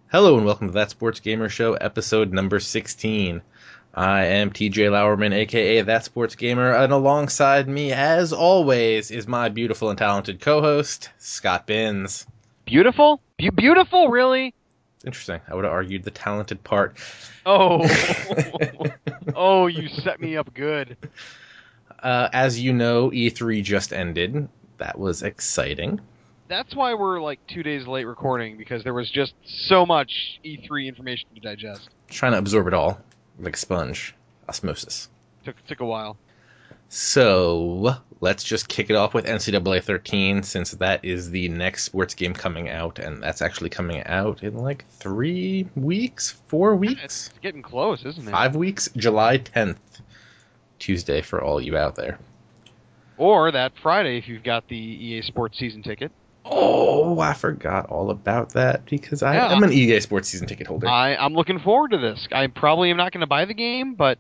Hello and welcome to That Sports Gamer Show, episode number 16. I am TJ Lowerman, aka That Sports Gamer, and alongside me, as always, is my beautiful and talented co-host, Scott Binns. Beautiful? Beautiful, really? Interesting. I would have argued the talented part. Oh. Oh, you set me up good. As you know, E3 just ended. That was exciting. That's why we're like 2 days late recording, because there was just so much E3 information to digest. Trying to absorb it all, like a sponge. Osmosis. Took a while. So, let's just kick it off with NCAA 13, since that is the next sports game coming out, and that's actually coming out in like 3 weeks? 4 weeks? It's getting close, isn't it? 5 weeks? July 10th. Tuesday for all you out there. Or that Friday if you've got the EA Sports season ticket. Oh, I forgot all about that, because I am an EA Sports season ticket holder. I'm looking forward to this. I probably am not going to buy the game, but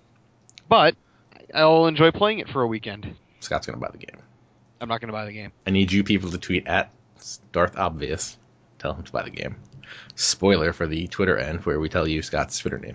I'll enjoy playing it for a weekend. Scott's going to buy the game. I'm not going to buy the game. I need you people to tweet at Darth Obvious. Tell him to buy the game. Spoiler for the Twitter end, where we tell you Scott's Twitter name.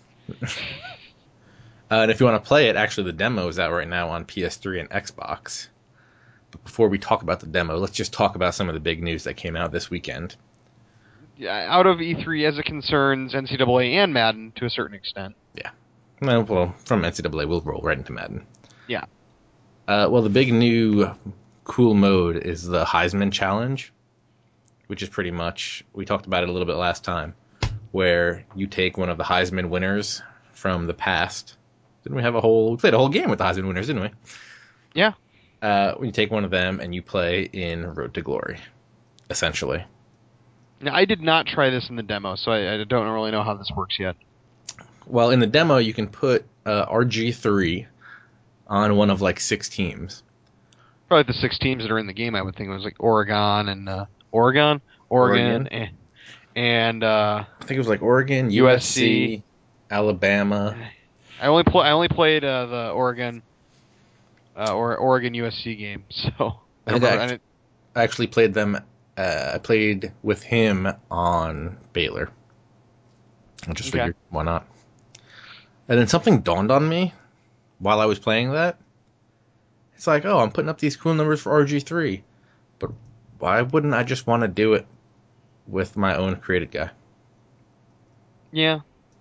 And if you want to play it, actually the demo is out right now on PS3 and Xbox. But before we talk about the demo, let's just talk about some of the big news that came out this weekend. Yeah, out of E3 as it concerns NCAA and Madden to a certain extent. Yeah. Well, from NCAA, we'll roll right into Madden. Yeah. Well, the big new cool mode is the Heisman Challenge, which is pretty much, we talked about it a little bit last time, where you take one of the Heisman winners from the past. We played a whole game with the Heisman winners, didn't we? Yeah. You take one of them and you play in Road to Glory, essentially. Now, I did not try this in the demo, so I don't really know how this works yet. Well, in the demo, you can put RG3 on one of like 6 teams. Probably the 6 teams that are in the game, I would think it was like Oregon and Oregon, and I think it was like Oregon, USC, Alabama. I only played the Oregon Oregon USC game, so I actually played them. I played with him on Baylor. I just figured, why not? And then something dawned on me while I was playing that. It's like, oh, I'm putting up these cool numbers for RG3, but why wouldn't I just want to do it with my own created guy? Yeah.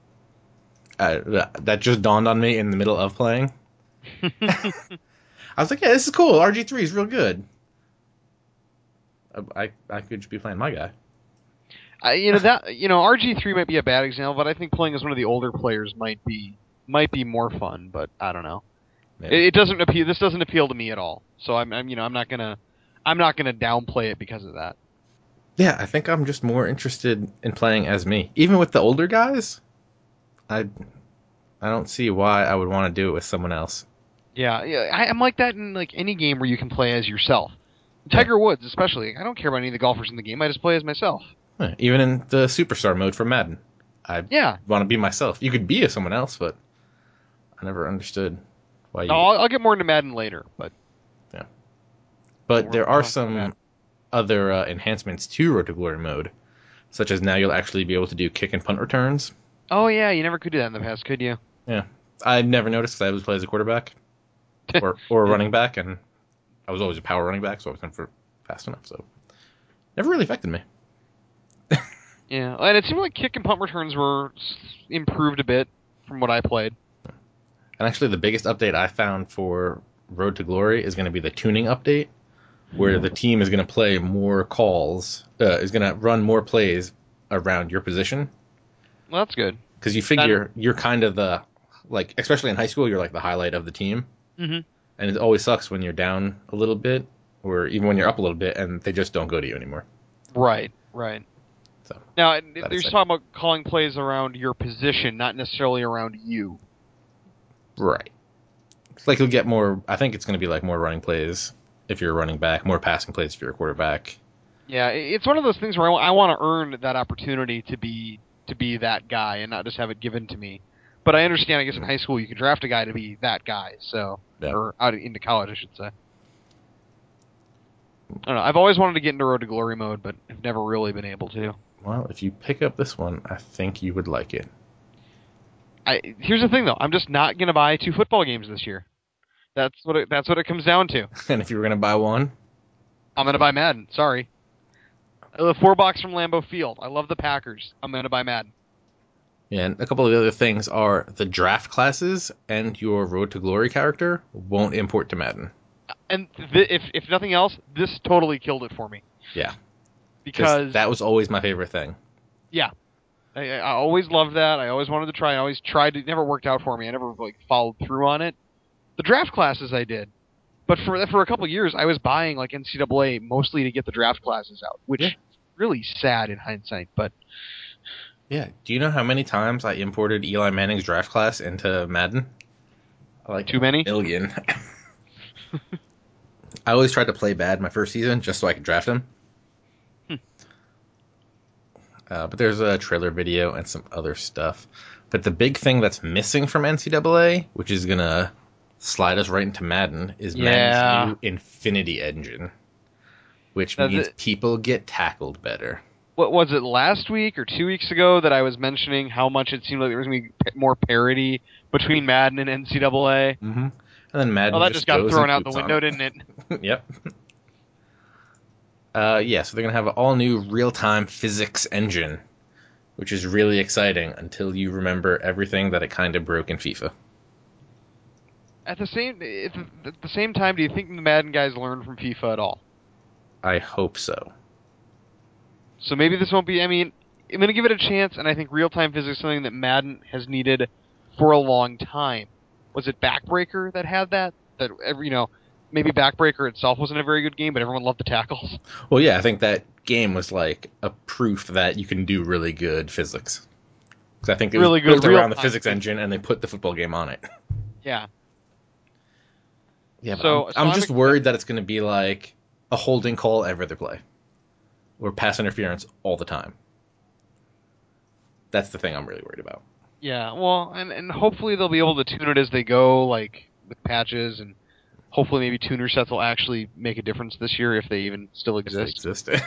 That just dawned on me in the middle of playing. I was like, yeah, this is cool. RG3 is real good. I could just be playing my guy. RG3 might be a bad example, but I think playing as one of the older players might be more fun. But I don't know. Maybe. It doesn't appeal. This doesn't appeal to me at all. So I'm not gonna downplay it because of that. Yeah, I think I'm just more interested in playing as me. Even with the older guys, I don't see why I would want to do it with someone else. Yeah, I'm like that in like any game where you can play as yourself. Tiger Woods, especially. I don't care about any of the golfers in the game. I just play as myself. Even in the superstar mode for Madden, I want to be myself. You could be as someone else, but I never understood why you. No, I'll get more into Madden later, but yeah. But there are some other enhancements to Road to Glory mode, such as now you'll actually be able to do kick and punt returns. Oh yeah, you never could do that in the past, could you? Yeah, I never noticed because I always play as a quarterback or a running back, and I was always a power running back, so I was never fast enough. So never really affected me. Yeah, and it seemed like kick and punt returns were improved a bit from what I played. And actually, the biggest update I found for Road to Glory is going to be the tuning update, where the team is going to play more calls, is going to run more plays around your position. Well, that's good. Because you figure you're kind of the, like, especially in high school, you're like the highlight of the team. Mm-hmm. And it always sucks when you're down a little bit, or even when you're up a little bit, and they just don't go to you anymore. Right. So now, they're talking about calling plays around your position, not necessarily around you. Right. It's like you'll get more, I think it's going to be like more running plays if you're a running back, more passing plays if you're a quarterback. Yeah, it's one of those things where I want to earn that opportunity to be that guy and not just have it given to me. But I understand, I guess, in high school you could draft a guy to be that guy, so or out into college, I should say. I don't know. I've always wanted to get into Road to Glory mode, but I've never really been able to. Well, if you pick up this one, I think you would like it. Here's the thing, though. I'm just not going to buy 2 football games this year. That's what it comes down to. And if you were going to buy one? I'm going to buy Madden. Sorry. The 4-box from Lambeau Field. I love the Packers. I'm going to buy Madden. Yeah, and a couple of the other things are the draft classes and your Road to Glory character won't import to Madden. And if nothing else, this totally killed it for me. Yeah. Because that was always my favorite thing. Yeah. I always loved that. I always wanted to try. I always tried. It never worked out for me. I never followed through on it. The draft classes I did. But for a couple of years, I was buying NCAA mostly to get the draft classes out, which is really sad in hindsight. But yeah, do you know how many times I imported Eli Manning's draft class into Madden? Too many? A million. I always tried to play bad my first season just so I could draft him. But there's a trailer video and some other stuff. But the big thing that's missing from NCAA, which is going to slide us right into Madden, is Madden's new Infinity engine, which means people get tackled better. What was it, last week or 2 weeks ago that I was mentioning how much it seemed like there was going to be more parity between Madden and NCAA? Mm-hmm. And then Madden just got thrown out the window, didn't it? Yep. So they're going to have an all-new real-time physics engine, which is really exciting until you remember everything that it kind of broke in FIFA. At the same time, do you think the Madden guys learned from FIFA at all? I hope so. So maybe this won't be... I mean, I'm going to give it a chance, and I think real-time physics is something that Madden has needed for a long time. Was it Backbreaker that had that? Maybe Backbreaker itself wasn't a very good game, but everyone loved the tackles. Well, yeah, I think that game was like a proof that you can do really good physics. Because I think it was really built around the physics engine, and they put the football game on it. Yeah. Yeah, but I'm just worried that it's going to be like a holding call every other play. Or pass interference all the time. That's the thing I'm really worried about. Yeah, well, and hopefully they'll be able to tune it as they go, like with patches, and hopefully maybe tuner sets will actually make a difference this year if they even still exist.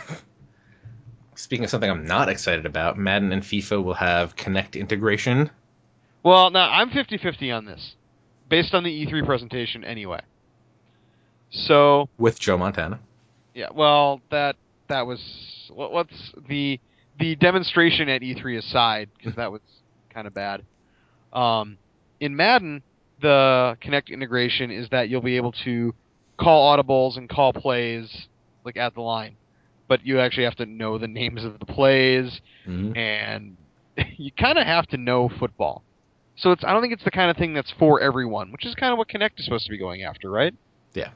Speaking of something I'm not excited about, Madden and FIFA will have Kinect integration. Well, now I'm 50-50 on this, based on the E3 presentation anyway. So with Joe Montana. Yeah, well, that was what's the demonstration at E3 aside, because that was kind of bad. In Madden, the Kinect integration is that you'll be able to call audibles and call plays at the line, but you actually have to know the names of the plays, and you kind of have to know football. So I don't think it's the kind of thing that's for everyone, which is kind of what Kinect is supposed to be going after, right? Yeah.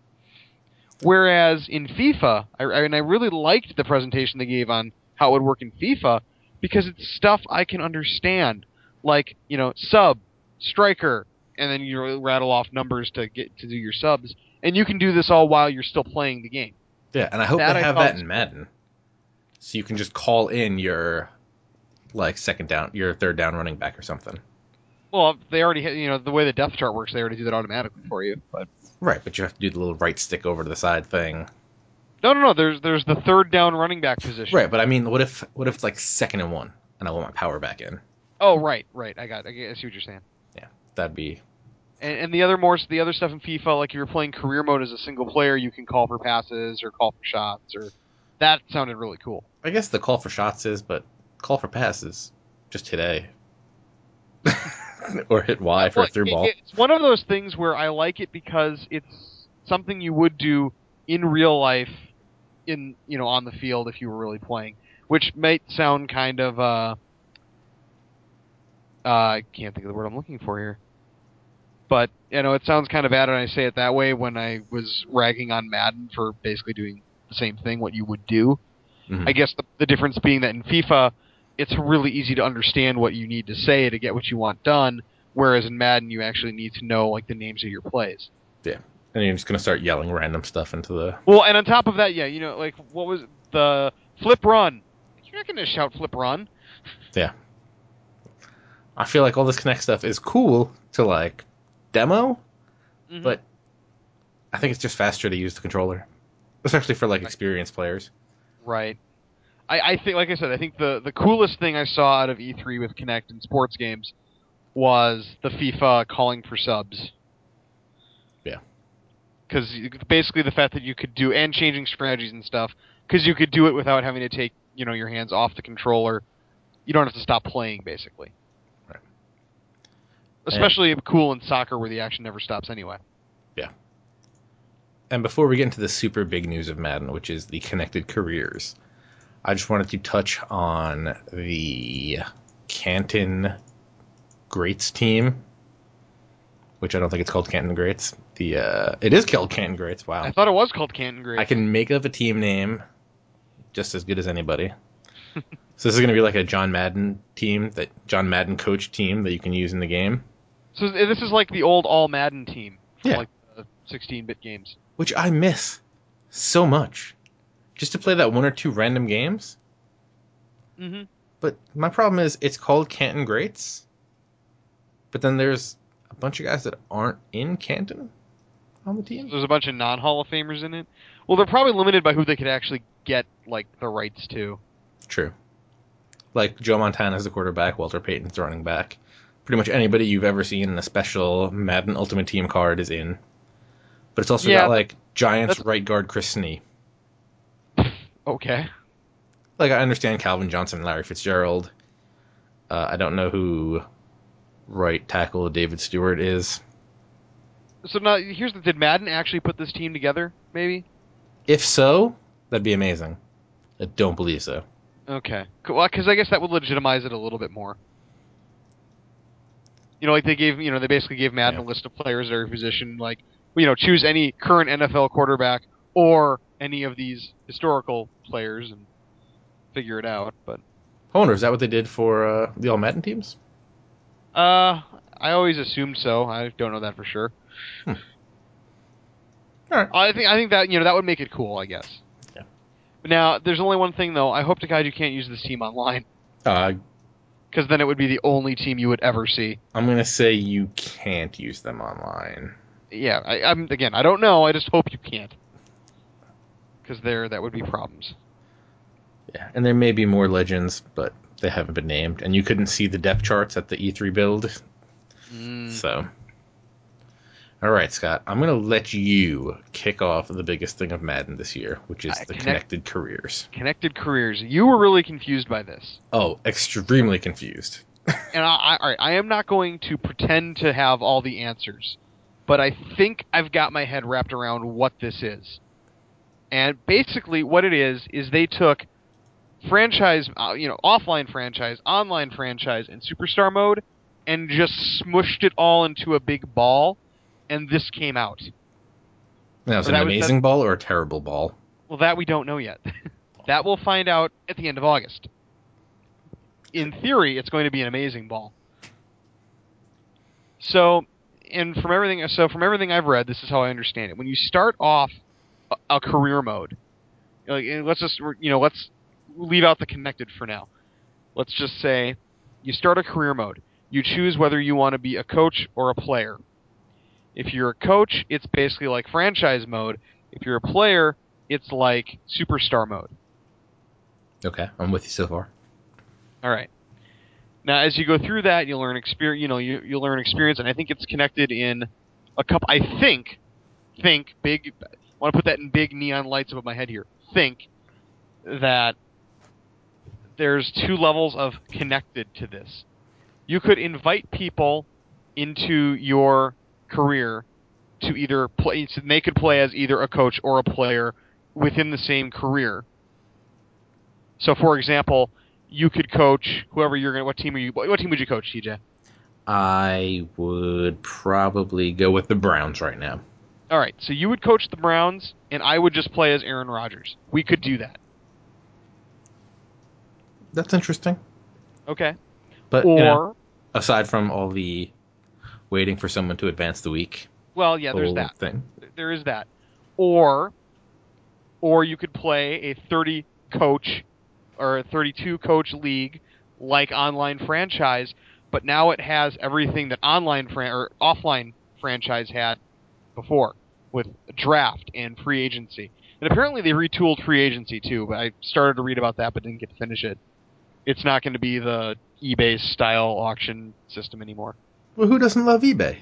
Whereas in FIFA, I really liked the presentation they gave on how it would work in FIFA, because it's stuff I can understand, like sub, striker, and then you rattle off numbers to do your subs, and you can do this all while you're still playing the game. Yeah, and I hope they have that in Madden, so you can just call in your second down, your third down running back or something. Well, they already the way the depth chart works, they already do that automatically for you. But right, but you have to do the little right stick over to the side thing. No. There's the third down running back position. Right, but I mean, what if it's like 2nd and 1, and I want my power back in? Oh, right. I see what you're saying. Yeah, that'd be. And the other stuff in FIFA, like if you're playing career mode as a single player, you can call for passes or call for shots, or that sounded really cool. I guess the call for shots is, but call for passes, just hit A. Or hit Y for a through ball. It's one of those things where I like it because it's something you would do in real life, on the field if you were really playing, which might sound kind of I can't think of the word I'm looking for here. But it sounds kind of bad when I say it that way when I was ragging on Madden for basically doing the same thing, what you would do. Mm-hmm. I guess the difference being that in FIFA, it's really easy to understand what you need to say to get what you want done, whereas in Madden, you actually need to know the names of your plays. Yeah, and you're just going to start yelling random stuff into the... Well, and on top of that, yeah, what was the flip run? You're not going to shout flip run. Yeah. I feel like all this Kinect stuff is cool to, demo, but I think it's just faster to use the controller, especially for, experienced players. Right. I think, like I said, I think the coolest thing I saw out of E3 with Kinect and sports games was the FIFA calling for subs. Yeah. Because basically the fact that you could do, and changing strategies and stuff, because you could do it without having to take, your hands off the controller. You don't have to stop playing, basically. Right. Especially cool in soccer where the action never stops anyway. Yeah. And before we get into the super big news of Madden, which is the connected careers, I just wanted to touch on the Canton Greats team, which I don't think it's called Canton Greats. It is called Canton Greats. Wow. I thought it was called Canton Greats. I can make up a team name just as good as anybody. So this is going to be like a John Madden coach team that you can use in the game. So this is like the old All Madden team from Yeah. like the 16-bit games. Which I miss so much. Just to play that one or two random games. Mm-hmm. But my problem is it's called Canton Greats. But then there's a bunch of guys that aren't in Canton on the team. There's a bunch of non-Hall of Famers in it. Well, they're probably limited by who they could actually get like the rights to. True. Like Joe Montana's the quarterback, Walter Payton's the running back. Pretty much anybody you've ever seen in a special Madden Ultimate Team card is in. But it's also got like Giants right guard Chris Snee. Okay. Like I understand Calvin Johnson, Larry Fitzgerald. I don't know who right tackle David Stewart is. So now did Madden actually put this team together? Maybe. If so, that'd be amazing. I don't believe so. Okay. Well, because I guess that would legitimize it a little bit more. Like they basically gave Madden a list of players at every position, like, choose any current NFL quarterback or any of these historical players and figure it out. But I wonder, is that what they did for the All Madden teams? I always assumed so. I don't know that for sure. All right. I think that that would make it cool, I guess. Yeah. But now there's only one thing though. I hope to God you can't use this team online. Because then it would be the only team you would ever see. I'm gonna say you can't use them online. Yeah, I don't know. I just hope you can't. Because that would be problems. Yeah, and there may be more legends, but they haven't been named, and you couldn't see the depth charts at the E3 build. So, all right, Scott, I'm gonna let you kick off the biggest thing of Madden this year, which is the connected careers. Connected careers. You were really confused by this. Oh, extremely confused. And all right, I am not going to pretend to have all the answers, but I think I've got my head wrapped around what this is. And basically, what it is they took franchise, offline franchise, online franchise, and superstar mode, and just smushed it all into a big ball, and this came out. Now, is it an amazing ball or a terrible ball? Well, that we don't know yet. That we'll find out at the end of August. In theory, it's going to be an amazing ball. From everything I've read, this is how I understand it. When you start off a career mode, let's leave out the connected for now. Let's just say you start a career mode. You choose whether you want to be a coach or a player. If you're a coach, it's basically like franchise mode. If you're a player, it's like superstar mode. Okay, I'm with you so far. All right. Now, as you go through that, you'll learn experience. You'll learn experience, and I think it's connected in a couple. I think big. I want to put that in big neon lights above my head here. Think that there's 2 levels of connected to this. You could invite people into your career to either play. So they could play as either a coach or a player within the same career. So, for example, you could coach whoever you're going. What team would you coach, TJ? I would probably go with the Browns right now. All right, so you would coach the Browns, and I would just play as Aaron Rodgers. We could do that. That's interesting. Okay. But aside from all the waiting for someone to advance the week. Well, yeah, there's that thing. There is that. Or you could play a 30 coach or a 32 coach league like online franchise, but now it has everything that offline franchise had before, with draft and free agency. And apparently they retooled free agency too, but I started to read about that but didn't get to finish it. It's not going to be the eBay style auction system anymore. Well, who doesn't love eBay?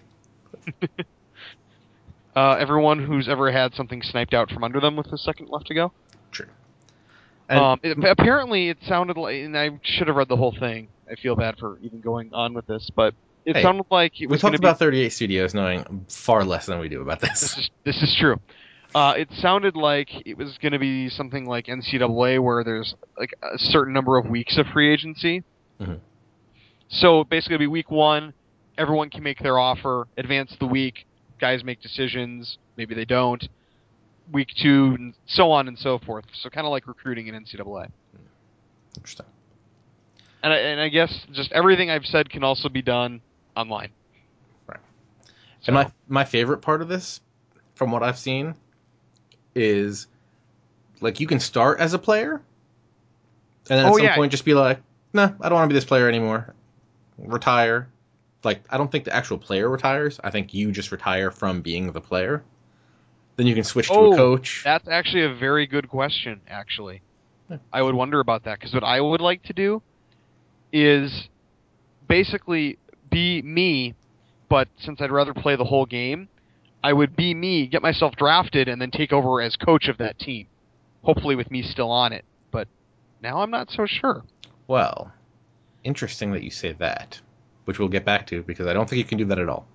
Everyone who's ever had something sniped out from under them with a second left to go. True. Apparently it sounded like, and I should have read the whole thing. I feel bad for even going on with this, but it sounded like it was we talked about 38 Studios knowing far less than we do about this. This is true. It sounded like it was going to be something like NCAA, where there's like a certain number of weeks of free agency. Mm-hmm. So basically, it'll be week 1, everyone can make their offer, advance the week, guys make decisions, maybe they don't. Week 2, and so on and so forth. So kind of like recruiting in NCAA. Interesting. And I guess just everything I've said can also be done online. Right. So. And my favorite part of this, from what I've seen, is like you can start as a player, and then at some point just be like, nah, I don't want to be this player anymore. Retire. Like, I don't think the actual player retires. I think you just retire from being the player. Then you can switch to a coach. That's actually a very good question, actually. Yeah. I would wonder about that, because what I would like to do is basically be me, but since I'd rather play the whole game, I would be me, get myself drafted, and then take over as coach of that team. Hopefully with me still on it, but now I'm not so sure. Well, interesting that you say that, which we'll get back to, because I don't think you can do that at all.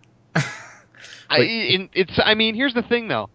Here's the thing, though.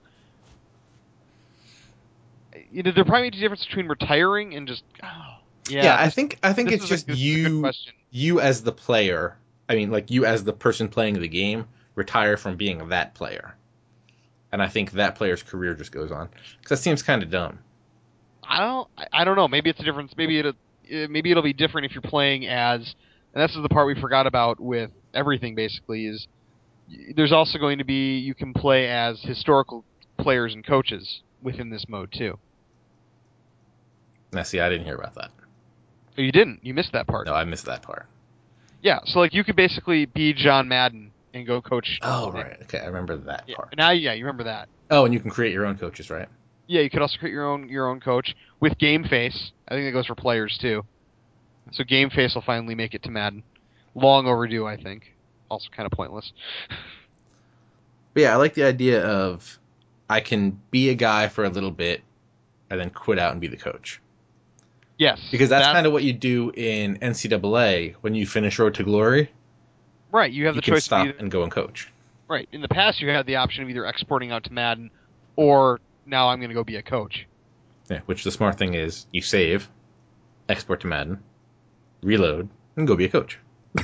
There probably is a difference between retiring and just... I think it's just you as the player. I mean, like, you as the person playing the game retire from being that player. And I think that player's career just goes on. Because that seems kind of dumb. I don't know. Maybe it's a difference. Maybe it'll be different if you're playing as... And this is the part we forgot about with everything, basically, is there's also going to be... You can play as historical players and coaches within this mode, too. Now, see, I didn't hear about that. Oh, you didn't? You missed that part. No, I missed that part. Yeah, so like you could basically be John Madden and go coach. Oh, right. Okay, I remember that part. Now, you remember that. Oh, and you can create your own coaches, right? Yeah, you could also create your own coach with Game Face. I think that goes for players too. So Game Face will finally make it to Madden. Long overdue, I think. Also kind of pointless. But yeah, I like the idea of I can be a guy for a little bit and then quit out and be the coach. Yes. Because that's kind of what you do in NCAA when you finish Road to Glory. Right, you have the choice to stop and go and coach. Right. In the past, you had the option of either exporting out to Madden or now I'm going to go be a coach. Yeah, which the smart thing is you save, export to Madden, reload, and go be a coach.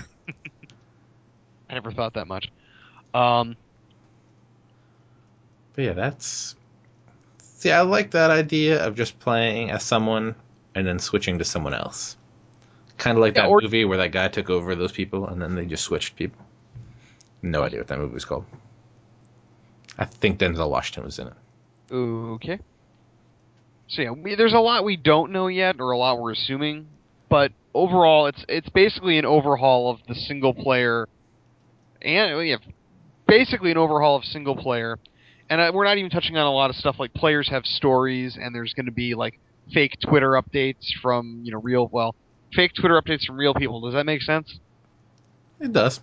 I never thought that much. But yeah, that's... See, I like that idea of just playing as someone and then switching to someone else. Kind of like that movie where that guy took over those people and then they just switched people. No idea what that movie was called. I think Denzel Washington was in it. Okay. So yeah, there's a lot we don't know yet, or a lot we're assuming, but overall, it's basically an overhaul of the single player, and basically an overhaul of single player. And we're not even touching on a lot of stuff like players have stories, and there's going to be like fake Twitter updates from fake Twitter updates from real people. Does that make sense? It does.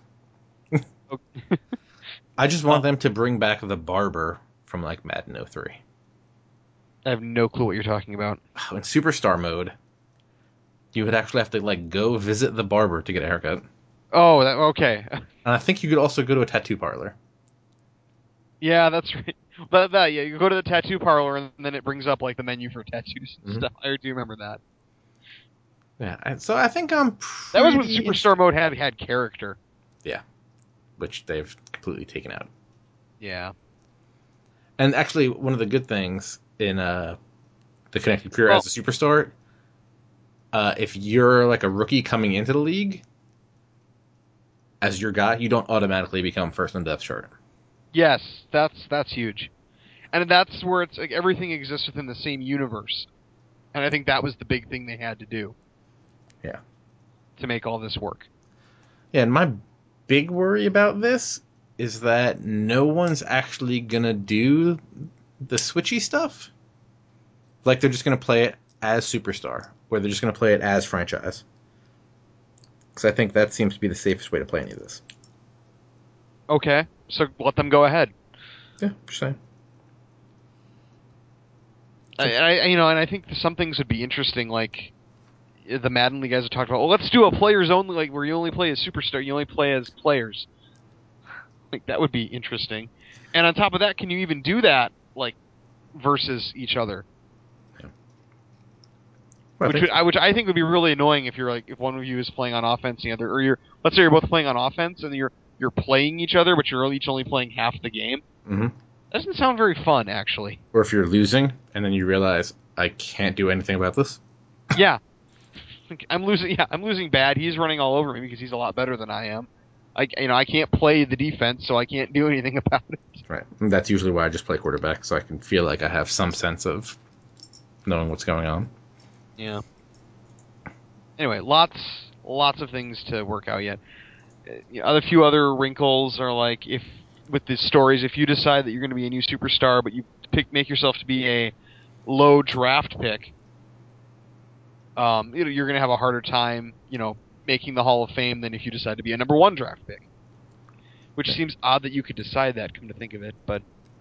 I just want them to bring back the barber from like Madden 03. I have no clue what you're talking about. In Superstar mode, you would actually have to like go visit the barber to get a haircut. Oh, okay. And I think you could also go to a tattoo parlor. Yeah, that's right. But you go to the tattoo parlor and then it brings up like the menu for tattoos and stuff. I do remember that. Yeah, so I think I'm that was when Superstar mode had character. Yeah, which they've completely taken out. Yeah. And actually, one of the good things in the Connected Career as a Superstar, if you're like a rookie coming into the league, as your guy, you don't automatically become first on depth chart. Yes, that's huge. And that's where it's like everything exists within the same universe. And I think that was the big thing they had to do. Yeah. To make all this work. Yeah, and my big worry about this is that no one's actually gonna do the switchy stuff. Like they're just going to play it as Superstar, or they're just going to play it as Franchise. Because I think that seems to be the safest way to play any of this. Okay, so let them go ahead. Yeah, for saying. I think some things would be interesting, like the Madden League guys have talked about. Well, let's do a players only, like where you only play as Superstar, you only play as players. Like that would be interesting. And on top of that, can you even do that, like versus each other? Yeah. Well, Which I think would be really annoying if you're like if one of you is playing on offense and the other, or let's say you're both playing on offense and you're playing each other, but you're each only playing half the game. Mm-hmm. That doesn't sound very fun, actually. Or if you're losing and then you realize I can't do anything about this. Yeah. I'm losing. Yeah, I'm losing bad. He's running all over me because he's a lot better than I am. I can't play the defense, so I can't do anything about it. Right. And that's usually why I just play quarterback, so I can feel like I have some sense of knowing what's going on. Yeah. Anyway, lots of things to work out yet. A few other wrinkles are like if with the stories, if you decide that you're going to be a new superstar, but you make yourself to be a low draft pick, you're going to have a harder time, making the Hall of Fame than if you decide to be a number 1 draft pick. Which seems odd that you could decide that, come to think of it, but...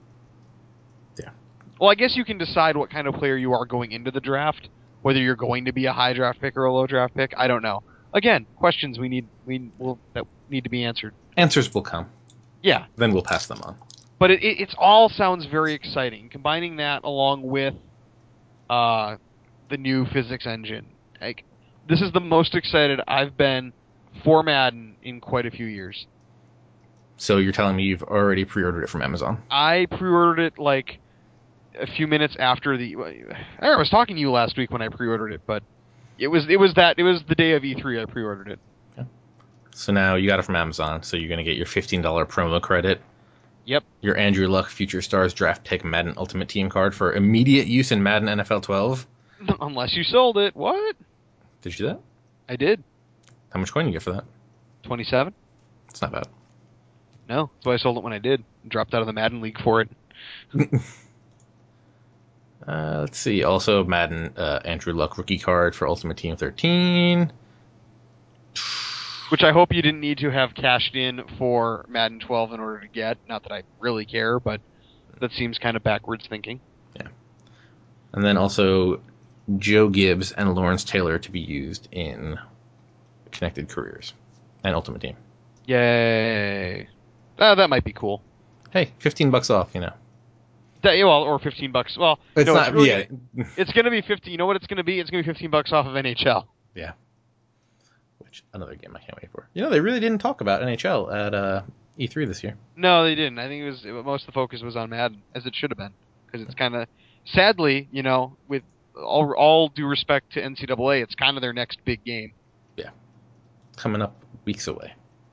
Yeah. Well, I guess you can decide what kind of player you are going into the draft, whether you're going to be a high draft pick or a low draft pick. I don't know. Again, questions that need to be answered. Answers will come. Yeah. Then we'll pass them on. But it all sounds very exciting. Combining that along with the new physics engine. Like, this is the most excited I've been for Madden in quite a few years. So you're telling me you've already pre-ordered it from Amazon? I pre-ordered it like a few minutes after I was talking to you last week when I pre-ordered it, but it was the day of E3 I pre-ordered it. Okay. So now you got it from Amazon, so you're going to get your $15 promo credit. Yep. Your Andrew Luck Future Stars Draft Pick Madden Ultimate Team card for immediate use in Madden NFL 12. Unless you sold it. What? Did you do that? I did. How much coin you get for that? 27. It's not bad. No, that's why I sold it when I did. Dropped out of the Madden League for it. Let's see. Also, Madden Andrew Luck rookie card for Ultimate Team 13. Which I hope you didn't need to have cashed in for Madden 12 in order to get. Not that I really care, but that seems kind of backwards thinking. Yeah. And then also Joe Gibbs and Lawrence Taylor to be used in Connected Careers and Ultimate Team. Yay. That might be cool. Hey, $15 off, Or $15. Well, it's not. It's really, yeah, it's going to be 50. You know what it's going to be? It's going to be $15 off of NHL. Yeah. Which another game I can't wait for. They really didn't talk about NHL at E3 this year. No, they didn't. I think most of the focus was on Madden, as it should have been, because it's kind of sadly, with all due respect to NCAA, it's kind of their next big game. Yeah. Coming up weeks away.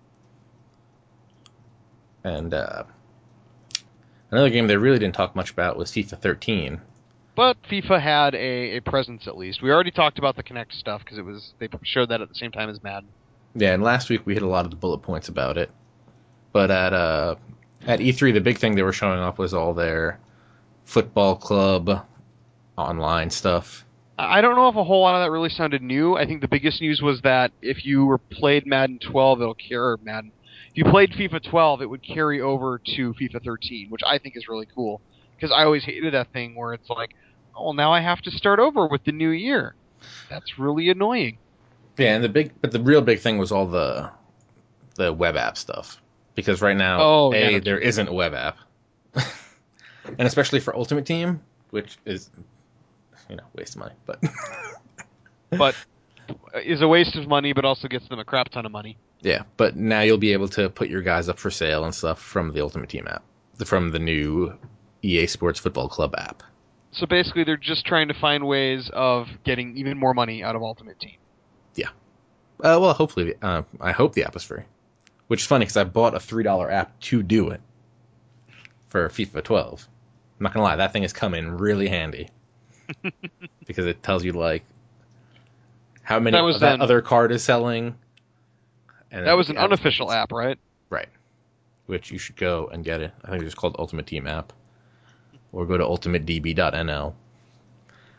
And another game they really didn't talk much about was FIFA 13. But FIFA had a presence at least. We already talked about the Kinect stuff because they showed that at the same time as Madden. Yeah, and last week we hit a lot of the bullet points about it. But at E3, the big thing they were showing off was all their football club online stuff. I don't know if a whole lot of that really sounded new. I think the biggest news was that if you played Madden 12, if you played FIFA 12, it would carry over to FIFA 13, which I think is really cool. Because I always hated that thing where it's like, oh, now I have to start over with the new year. That's really annoying. Yeah, and the real big thing was all the web app stuff. Because right now, there isn't a web app. And especially for Ultimate Team, which is, waste of money. But is a waste of money, but also gets them a crap ton of money. Yeah, but now you'll be able to put your guys up for sale and stuff from the Ultimate Team app. From the new EA Sports Football Club app. So basically, they're just trying to find ways of getting even more money out of Ultimate Team. Yeah. Well, hopefully, I hope the app is free. Which is funny, because I bought a $3 app to do it for FIFA 12. I'm not going to lie, that thing has come in really handy. Because it tells you, how many that other card is selling. And that was an unofficial app, right? Right. Which you should go and get it. I think it's called Ultimate Team app. Or go to ultimatedb.nl.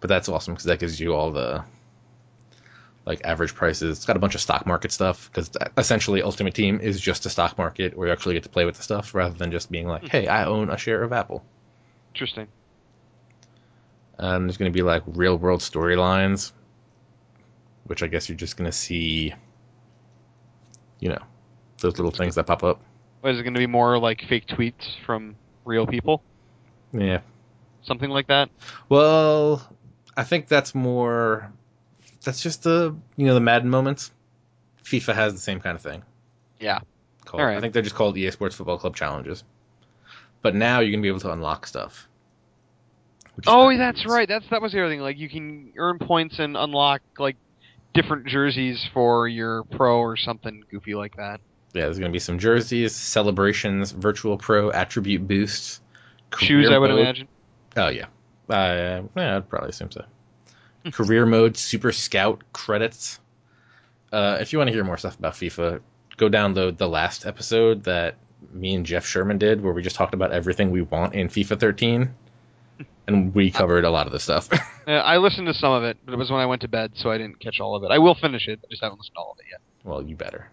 But that's awesome because that gives you all the like average prices. It's got a bunch of stock market stuff because essentially Ultimate Team is just a stock market where you actually get to play with the stuff rather than just being like, hey, I own a share of Apple. Interesting. And there's going to be like real world storylines, which I guess you're just going to see, you know, those little things that pop up. What, is it going to be more like fake tweets from real people? Yeah. Something like that? Well, I think that's just the Madden moments. FIFA has the same kind of thing. Yeah. All right. I think they're just called EA Sports Football Club challenges. But now you're going to be able to unlock stuff. Oh, that's right. That was the other thing. Like, you can earn points and unlock, like, different jerseys for your pro or something goofy like that. Yeah, there's going to be some jerseys, celebrations, virtual pro, attribute boosts. Shoes, I would imagine. Oh, yeah. Yeah, I'd probably assume so. Career mode, Super Scout credits. If you want to hear more stuff about FIFA, go download the last episode that me and Jeff Sherman did, where we just talked about everything we want in FIFA 13. And we covered a lot of the stuff. I listened to some of it, but it was when I went to bed, so I didn't catch all of it. I will finish it, I just haven't listened to all of it yet. Well, you better.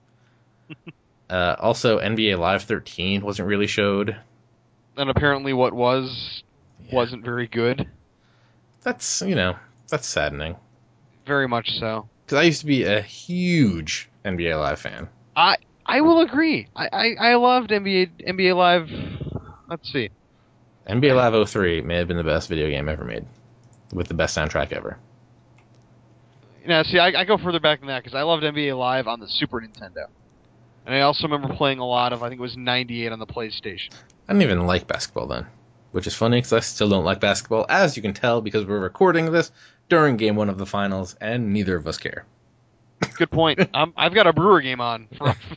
Also, NBA Live 13 wasn't really showed. And apparently what wasn't very good. That's saddening. Very much so. Because I used to be a huge NBA Live fan. I will agree. I loved NBA Live. Let's see. NBA Live 03 may have been the best video game ever made, with the best soundtrack ever. Now, see, I go further back than that because I loved NBA Live on the Super Nintendo. And I also remember playing a lot of, I think it was 98 on the PlayStation. I didn't even like basketball then, which is funny because I still don't like basketball, as you can tell because we're recording this during Game 1 of the finals, and neither of us care. Good point. I've got a Brewer game on.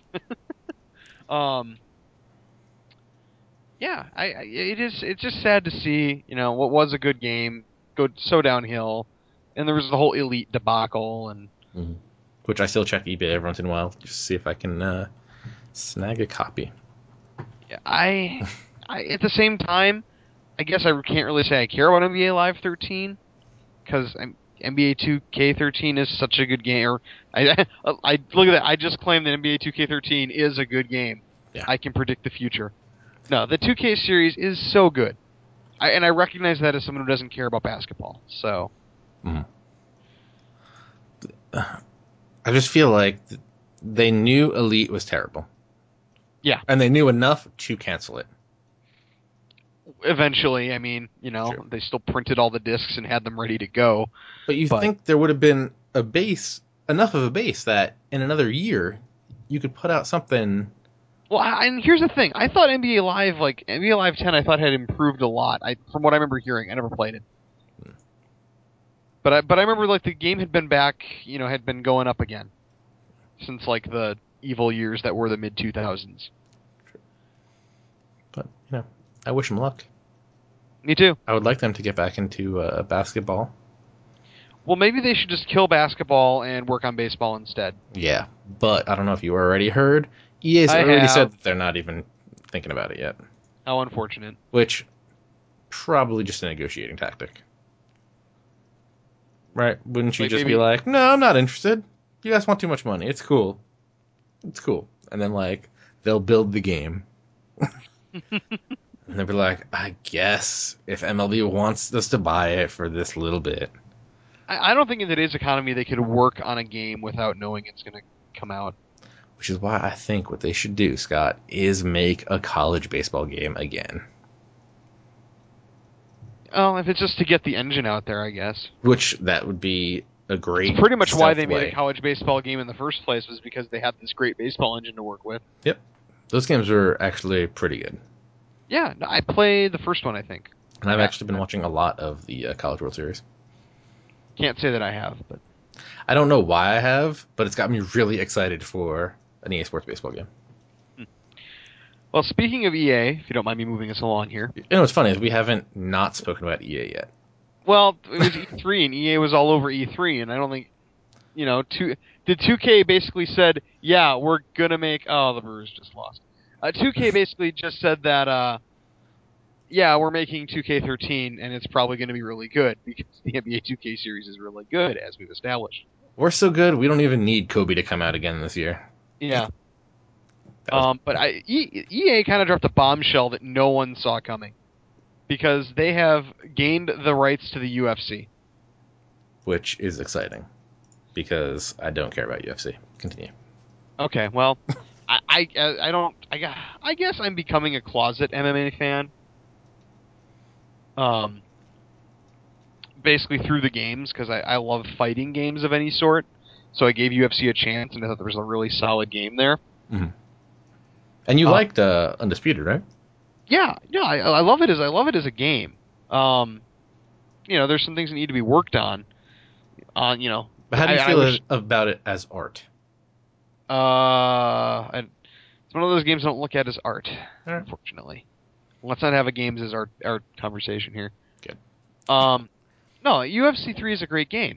Yeah, it's just sad to see, what was a good game go so downhill, and there was the whole Elite debacle, and which I still check eBay every once in a while just to see if I can snag a copy. Yeah, I at the same time, I guess I can't really say I care about NBA Live 13 because NBA 2K13 is such a good game. I look at that. I just claimed that NBA 2K13 is a good game. Yeah. I can predict the future. No, the 2K series is so good. I recognize that as someone who doesn't care about basketball. So. I just feel like they knew Elite was terrible. Yeah. And they knew enough to cancel it. Eventually, I mean, True. They still printed all the discs and had them ready to go. But you think there would have been enough of a base that in another year you could put out something. Well, and here's the thing. I thought NBA Live 10, I thought had improved a lot. From what I remember hearing, I never played it. But I remember the game had been back, had been going up again since the evil years that were the mid 2000s. But I wish them luck. Me too. I would like them to get back into basketball. Well, maybe they should just kill basketball and work on baseball instead. Yeah, but I don't know if you already heard. EA's already said that they're not even thinking about it yet. How unfortunate. Which, probably just a negotiating tactic. Right? Wouldn't you just be like, no, I'm not interested. You guys want too much money. It's cool. It's cool. And then, they'll build the game. And they'll be like, I guess if MLB wants us to buy it for this little bit. I don't think in today's economy they could work on a game without knowing it's going to come out. Which is why I think what they should do, Scott, is make a college baseball game again. Oh, if it's just to get the engine out there, I guess. Which, that would be a great... It's pretty much why they made a college baseball game in the first place, was because they had this great baseball engine to work with. Yep. Those games were actually pretty good. Yeah, I played the first one, I think. And I've actually been watching a lot of the College World Series. Can't say that I have, but... I don't know why I have, but it's got me really excited for an EA Sports baseball game. Well, speaking of EA, if you don't mind me moving us along here. What's funny is we haven't not spoken about EA yet. Well, it was E3, and EA was all over E3, and I don't think, the 2K basically said, yeah, we're going to make... Oh, the Brewers just lost. 2K basically just said that, yeah, we're making 2K13, and it's probably going to be really good because the NBA 2K series is really good, as we've established. We're so good, we don't even need Kobe to come out again this year. Yeah. But EA kind of dropped a bombshell that no one saw coming because they have gained the rights to the UFC. Which is exciting because I don't care about UFC. Continue. Okay, well, I guess I'm becoming a closet MMA fan. Basically through the games because I love fighting games of any sort. So I gave UFC a chance, and I thought there was a really solid game there. Mm-hmm. And you liked Undisputed, right? Yeah, I love it as a game. There's some things that need to be worked on. But how do you feel about it as art? It's one of those games I don't look at as art, unfortunately. Let's not have a games as art conversation here. Good. No, UFC 3 is a great game.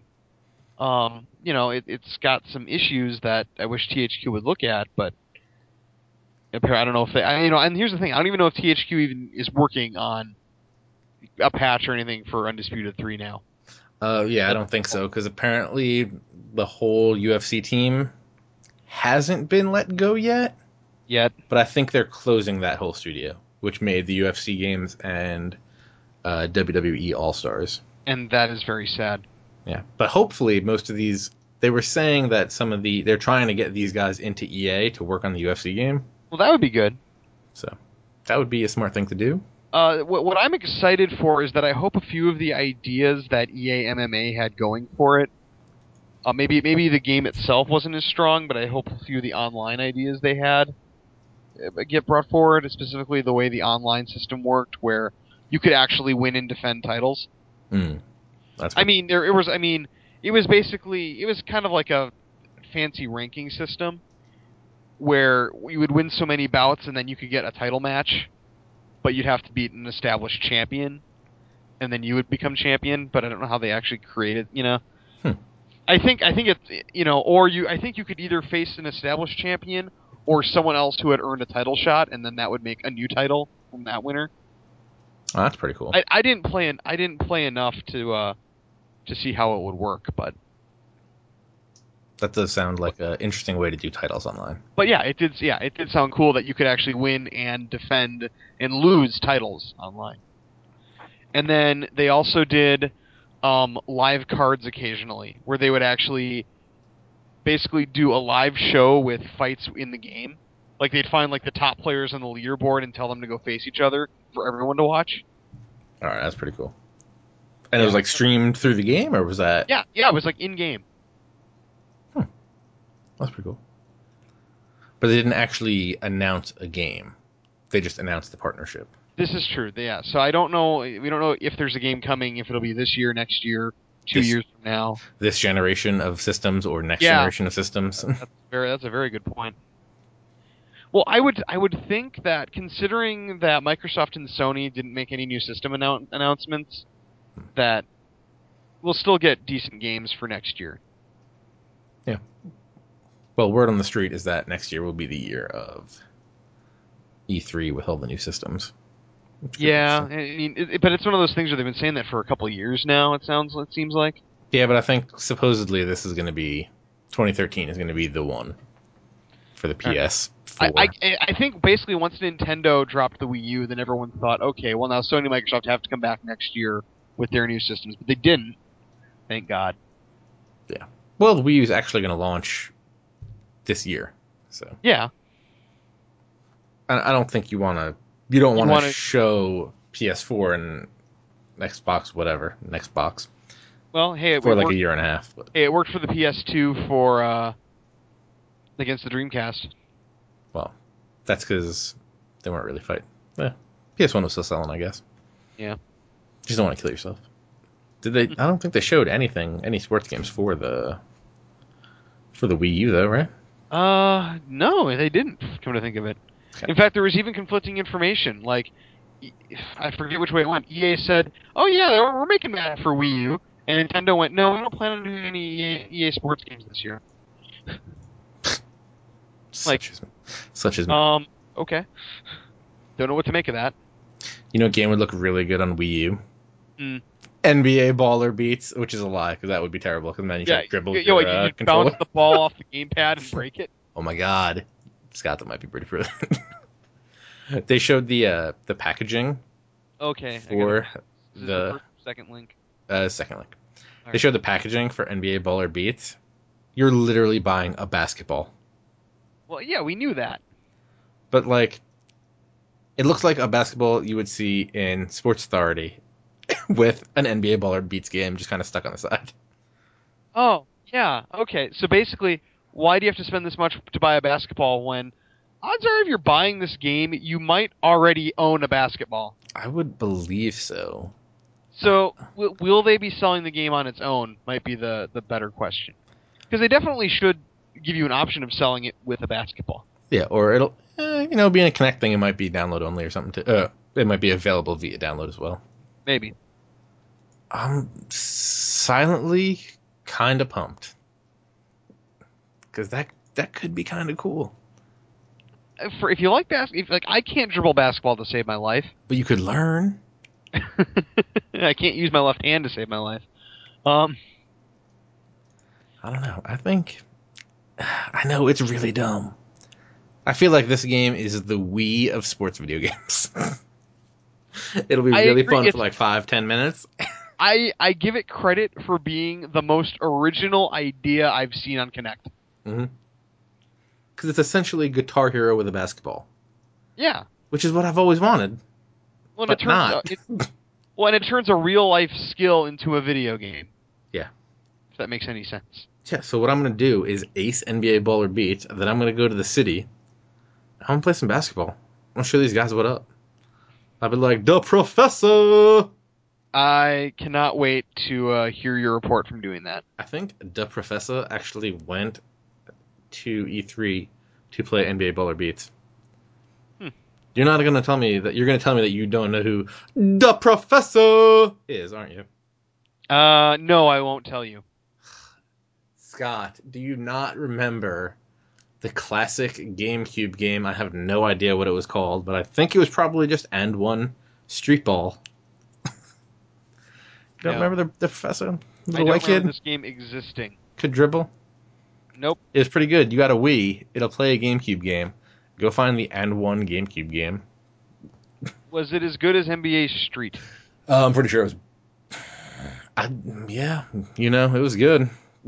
It's got some issues that I wish THQ would look at, but I don't know if they, and here's the thing, I don't even know if THQ even is working on a patch or anything for Undisputed 3 now. Yeah, I don't think so, because apparently the whole UFC team hasn't been let go yet. But I think they're closing that whole studio, which made the UFC games and WWE All-Stars. And that is very sad. Yeah, but hopefully most of these, they were saying that they're trying to get these guys into EA to work on the UFC game. Well, that would be good. So that would be a smart thing to do. What I'm excited for is that I hope a few of the ideas that EA MMA had going for it, maybe the game itself wasn't as strong, but I hope a few of the online ideas they had get brought forward, specifically the way the online system worked, where you could actually win and defend titles. That's cool. It was kind of like a fancy ranking system where you would win so many bouts and then you could get a title match, but you'd have to beat an established champion, and then you would become champion. But I don't know how they actually created. I think I think you could either face an established champion or someone else who had earned a title shot, and then that would make a new title from that winner. Oh, that's pretty cool. I didn't play enough to see how it would work, but that does sound like an interesting way to do titles online. But yeah, it did sound cool that you could actually win and defend and lose titles online. And then they also did live cards occasionally, where they would actually basically do a live show with fights in the game. Like they'd find like the top players on the leaderboard and tell them to go face each other for everyone to watch. All right, that's pretty cool. And it was like streamed through the game, or was that? Yeah, it was like in game. That's pretty cool. But they didn't actually announce a game. They just announced the partnership. This is true. Yeah. So I don't know. We don't know if there's a game coming. If it'll be this year, next year, 2 years from now. This generation of systems or next generation of systems. That's a very good point. Well, I would think that considering that Microsoft and Sony didn't make any new system announcements, that we'll still get decent games for next year. Yeah. Well, word on the street is that next year will be the year of E3 with all the new systems. Yeah, I mean, but it's one of those things where they've been saying that for a couple of years now. It seems like. Yeah, but I think supposedly this is going to be 2013 is going to be the one for the PS4. I think basically once Nintendo dropped the Wii U, then everyone thought, okay, well now Sony and Microsoft have to come back next year with their new systems, but they didn't. Thank God. Yeah. Well, the Wii U is actually going to launch this year, so. Yeah. I don't think you want to show PS4 and Xbox, whatever, next box. Well, hey, for like a year and a half. But. Hey, it worked for the PS2 for against the Dreamcast. Well, that's because they weren't really fighting. PS1 was still selling, I guess. Yeah. Just don't want to kill yourself. Did they? I don't think they showed any sports games for the Wii U though, right? No, they didn't. Come to think of it. Okay. In fact, there was even conflicting information. Like, I forget which way it went. EA said, "Oh yeah, we're making that for Wii U," and Nintendo went, "No, we don't plan on doing any EA sports games this year." Such as okay. Don't know what to make of that. You know, a game would look really good on Wii U. Mm. NBA Baller Beats, which is a lie because that would be terrible. Because then you try to dribble your you controller. bounce the ball off the gamepad and break it. Oh my god, Scott, that might be pretty brilliant. They showed the packaging. Okay. For the first, second link. Second link. They showed the packaging for NBA Baller Beats. You're literally buying a basketball. Well, yeah, we knew that. But like, it looks like a basketball you would see in Sports Authority with an NBA Baller Beats game just kind of stuck on the side. Oh, yeah. Okay. So basically, why do you have to spend this much to buy a basketball when odds are if you're buying this game, you might already own a basketball? I would believe so. So will they be selling the game on its own might be the better question. Because they definitely should give you an option of selling it with a basketball. Yeah, or it'll, being a Kinect thing, it might be download only or something. It might be available via download as well. Maybe. I'm silently kind of pumped. Because that could be kind of cool. If you like basketball, I can't dribble basketball to save my life. But you could learn. I can't use my left hand to save my life. I don't know. I know it's really dumb. I feel like this game is the Wii of sports video games. It'll be really fun for like 5-10 minutes. I give it credit for being the most original idea I've seen on Kinect. Mm-hmm. Because it's essentially Guitar Hero with a basketball. Yeah. Which is what I've always wanted. Well, but not. And it turns a real-life skill into a video game. Yeah. If that makes any sense. Yeah, so what I'm going to do is ace NBA Baller Beats, then I'm going to go to the city. I'm going to play some basketball. I'm going to show these guys what up. I'll be like, the professor! I cannot wait to hear your report from doing that. I think the professor actually went to E3 to play NBA Baller Beats. You're not going to tell me that. You're going to tell me that you don't know who the professor is, aren't you? No, I won't tell you. Scott, do you not remember the classic GameCube game? I have no idea what it was called, but I think it was probably just And One Street Ball. You don't remember the professor? I don't remember this game existing. Could dribble? Nope. It was pretty good. You got a Wii. It'll play a GameCube game. Go find the And One GameCube game. Was it as good as NBA Street? I'm pretty sure it was. Yeah, it was good.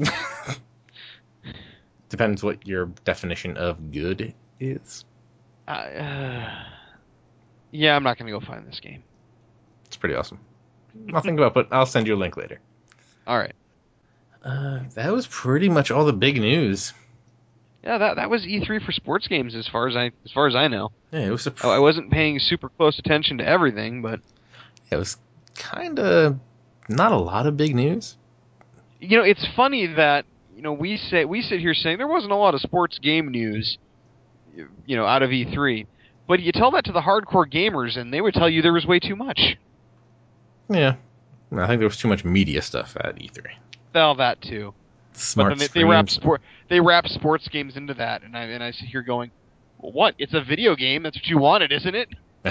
Depends what your definition of good is. Yeah, I'm not going to go find this game. It's pretty awesome. I'll think about it, but I'll send you a link later. All right. That was pretty much all the big news. Yeah, that was E3 for sports games as far as I know. Yeah, it was. I wasn't paying super close attention to everything, but it was kind of not a lot of big news. It's funny that we sit here saying there wasn't a lot of sports game news, out of E3, but you tell that to the hardcore gamers, and they would tell you there was way too much. Yeah, I think there was too much media stuff at E3. Well, that too. Smart but then they wrap sports games into that, and I sit here going, well, what? It's a video game. That's what you wanted, isn't it?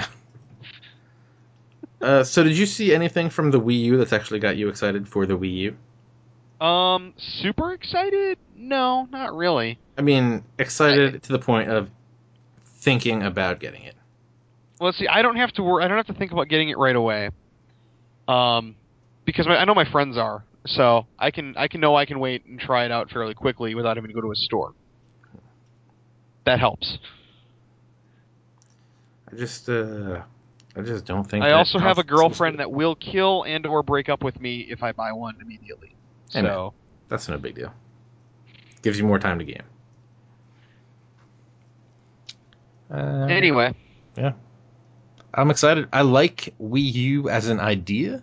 So did you see anything from the Wii U that's actually got you excited for the Wii U? Super excited? No, not really. I mean, excited to the point of thinking about getting it. Well, see, I don't have to think about getting it right away. Because I know my friends are. So I can wait and try it out fairly quickly without having to go to a store. That helps. I just don't think. I also have a girlfriend that will kill and/or break up with me if I buy one immediately. So that's no big deal. Gives you more time to game. Anyway. Yeah. I'm excited. I like Wii U as an idea.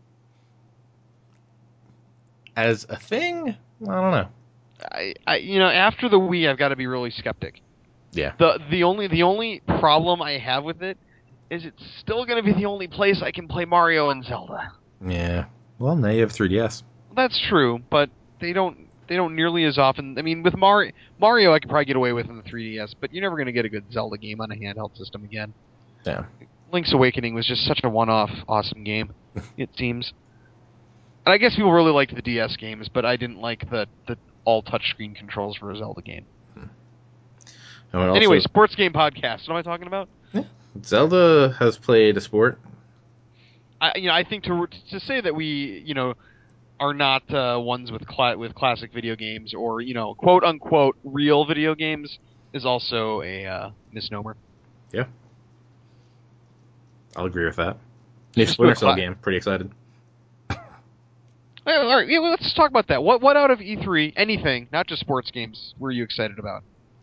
As a thing, I don't know. After the Wii, I've got to be really skeptic. Yeah. The only problem I have with it is it's still going to be the only place I can play Mario and Zelda. Yeah. Well, now you have 3DS. That's true, but they don't nearly as often. I mean, with Mario, I could probably get away with in the 3DS, but you're never going to get a good Zelda game on a handheld system again. Yeah. Link's Awakening was just such a one-off awesome game, it seems. And I guess people really liked the DS games, but I didn't like the all touchscreen controls for a Zelda game. Anyway, sports game podcast. What am I talking about? Yeah. Zelda has played a sport. I think to say that we are not ones with classic video games or quote unquote real video games is also a misnomer. Yeah, I'll agree with that. New Splinter Cell game. Pretty excited. All right, yeah, well, let's talk about that. What out of E3, anything, not just sports games, were you excited about?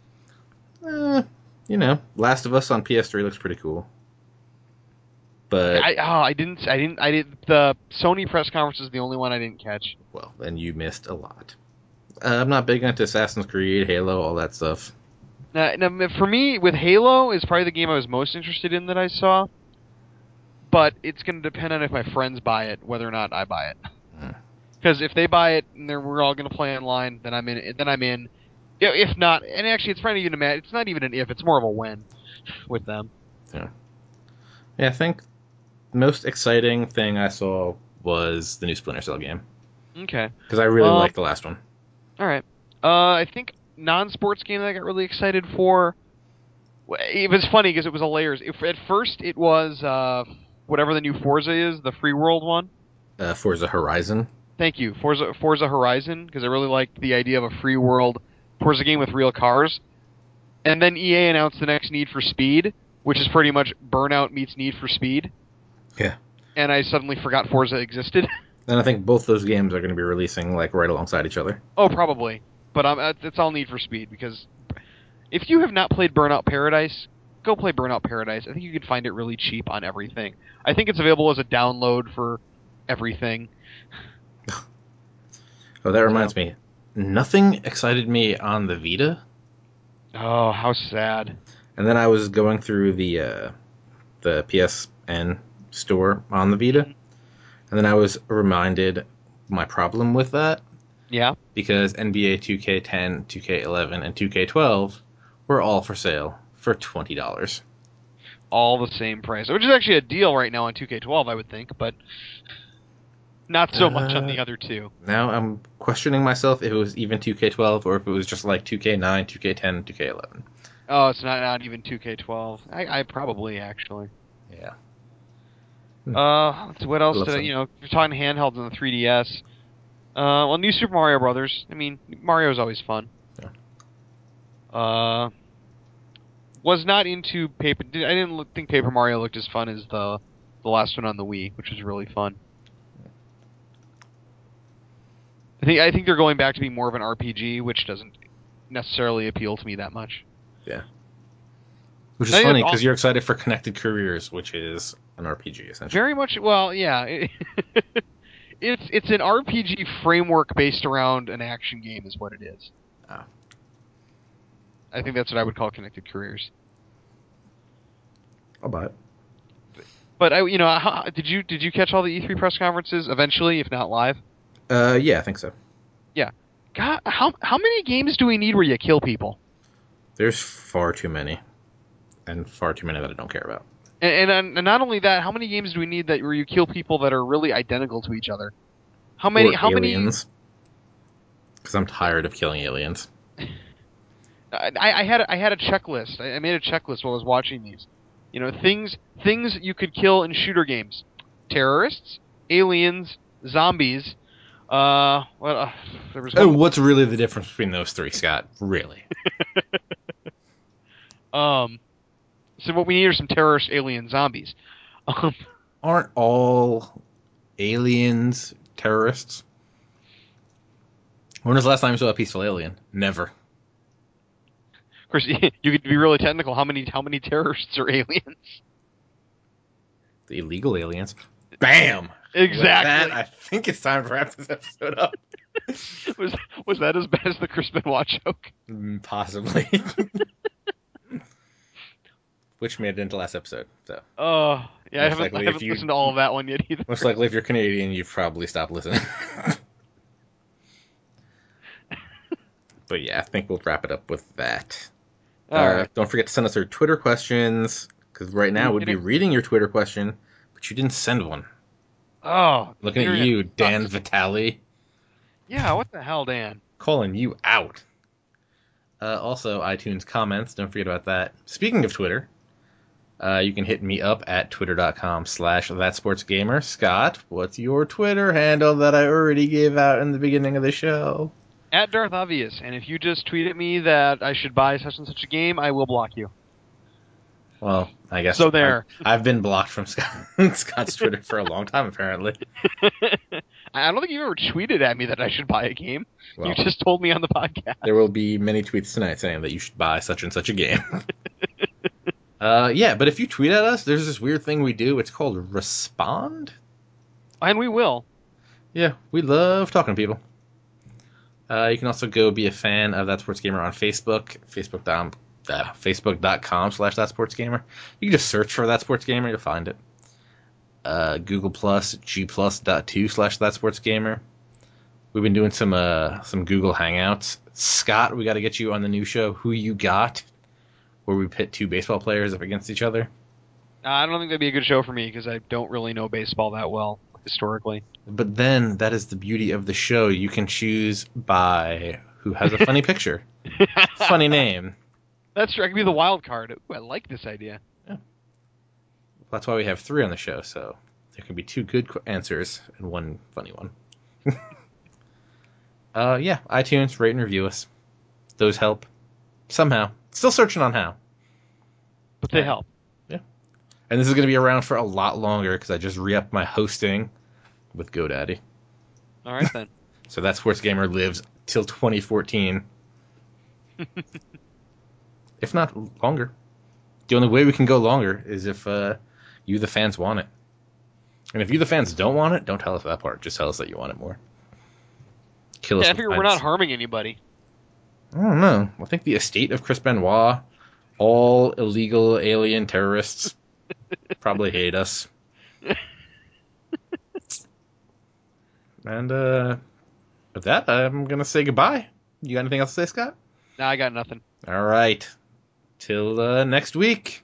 Last of Us on PS3 looks pretty cool. But I didn't. The Sony press conference is the only one I didn't catch. Well, then you missed a lot. I'm not big into Assassin's Creed, Halo, all that stuff. Now, for me, with Halo is probably the game I was most interested in that I saw. But it's going to depend on if my friends buy it, whether or not I buy it. Because if they buy it and we're all going to play online, then I'm in. If not, and actually, it's probably even it's not even an if; it's more of a when with them. Yeah, I think the most exciting thing I saw was the new Splinter Cell game. Okay. Because I really liked the last one. All right. I think non-sports game that I got really excited for. It was funny because it was a layers. At first, it was whatever the new Forza is, the free world one. Forza Horizon. Thank you, Forza Horizon, because I really liked the idea of a free world Forza game with real cars. And then EA announced the next Need for Speed, which is pretty much Burnout meets Need for Speed. Yeah. And I suddenly forgot Forza existed. And I think both those games are going to be releasing like right alongside each other. Oh, probably. But it's all Need for Speed, because if you have not played Burnout Paradise, go play Burnout Paradise. I think you can find it really cheap on everything. I think it's available as a download for everything. Oh, that reminds me. Nothing excited me on the Vita. Oh, how sad. And then I was going through the PSN store on the Vita. And then I was reminded my problem with that. Yeah. Because NBA 2K10, 2K11, and 2K12 were all for sale for $20. All the same price. Which is actually a deal right now on 2K12, I would think, but not so much on the other two. Now I'm questioning myself if it was even 2K12 or if it was just like 2K9, 2K10, 2K11. Oh, it's not even 2K12. I probably, actually. Yeah. What else did you're talking handhelds on the 3DS. Well, new Super Mario Brothers. I mean, Mario's always fun. Yeah. Was not into Paper. I didn't think Paper Mario looked as fun as the last one on the Wii, which was really fun. I think they're going back to being more of an RPG, which doesn't necessarily appeal to me that much. Yeah. Which is funny because you're excited for Connected Careers, which is an RPG essentially. Very much. Well, yeah. It's an RPG framework based around an action game, is what it is. Oh. I think that's what I would call Connected Careers. I'll buy it. But did you catch all the E3 press conferences eventually, if not live? Yeah, I think so. Yeah. God, how many games do we need where you kill people? There's far too many, and far too many that I don't care about. And not only that, how many games do we need where you kill people that are really identical to each other? How many? Aliens. Because I'm tired of killing aliens. I had a checklist. I made a checklist while I was watching these. Things you could kill in shooter games: terrorists, aliens, zombies. There was one. What's really the difference between those three, Scott? Really? So what we need are some terrorist, alien, zombies. Aren't all aliens terrorists? When was the last time you saw a peaceful alien? Never. Of course, you could be really technical. How many terrorists are aliens? The illegal aliens. Bam! Exactly. With that, I think it's time to wrap this episode up. Was that as bad as the Chris Benoit joke? Possibly. Which made it into last episode. So. Oh, yeah, I haven't listened to all of that one yet either. Most likely, if you're Canadian, you've probably stopped listening. But yeah, I think we'll wrap it up with that. All right. Don't forget to send us your Twitter questions, Because right now we'd be reading your Twitter question, but you didn't send one. Oh, looking at you, Dan Vitale. Yeah, what the hell, Dan? Calling you out. Also, iTunes comments. Don't forget about that. Speaking of Twitter, you can hit me up at twitter.com/thatsportsgamer. Scott, what's your Twitter handle that I already gave out in the beginning of the show? At Darth Obvious. And if you just tweet at me that I should buy such and such a game, I will block you. Well, I guess so there. I've been blocked from Scott's Twitter for a long time, apparently. I don't think you ever tweeted at me that I should buy a game. Well, you just told me on the podcast. There will be many tweets tonight saying that you should buy such and such a game. Yeah, but if you tweet at us, there's this weird thing we do. It's called Respond. And we will. Yeah, we love talking to people. You can also go be a fan of That Sports Gamer on Facebook, facebook.com/thatsportsgamer. You can just search for That Sports Gamer, you'll find it. Google Plus, G+.2/thatsportsgamer. We've been doing some Google Hangouts. Scott, we got to get you on the new show, Who You Got, where we pit two baseball players up against each other. I don't think that'd be a good show for me because I don't really know baseball that well historically. But then that is the beauty of the show. You can choose by who has a funny picture, funny name. That's true. I can be the wild card. Ooh, I like this idea. Yeah. That's why we have 3 on the show, so there can be 2 good answers and 1 funny one. Yeah, iTunes, rate and review us. Those help. Somehow. Still searching on how. But they help. Yeah. And this is going to be around for a lot longer because I just re-upped my hosting with GoDaddy. All right, then. So That Sports Gamer lives till 2014. If not longer. The only way we can go longer is if you, the fans, want it. And if you, the fans, don't want it, don't tell us that part. Just tell us that you want it more. Kill us. I figure we're not harming anybody. I don't know. I think the estate of Chris Benoit, all illegal alien terrorists, probably hate us. And with that, I'm going to say goodbye. You got anything else to say, Scott? No, I got nothing. All right. Till next week.